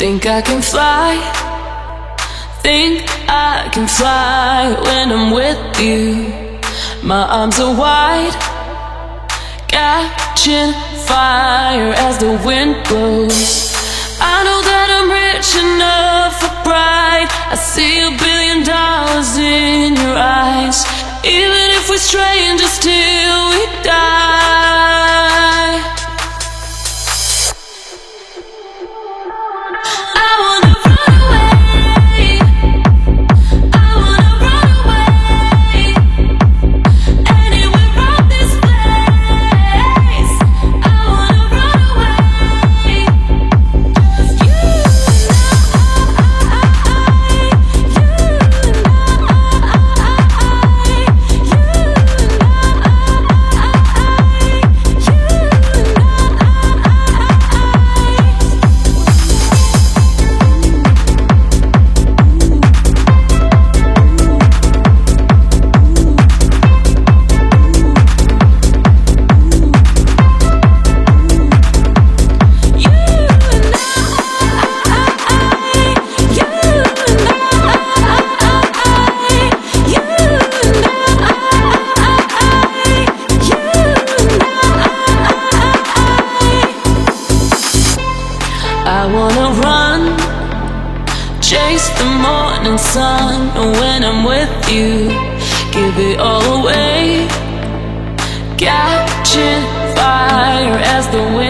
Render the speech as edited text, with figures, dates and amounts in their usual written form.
Think I can fly, think I can fly when I'm with you. My arms are wide, catching fire as the wind blows. I know that I'm rich enough for pride. I see $1 billion in your eyes. Even if we're strangers till we die, I wanna run away. I wanna run away anywhere from this place. I wanna run away. Just you I wanna run, chase the morning sun when I'm with you. Give it all away, catching fire as the wind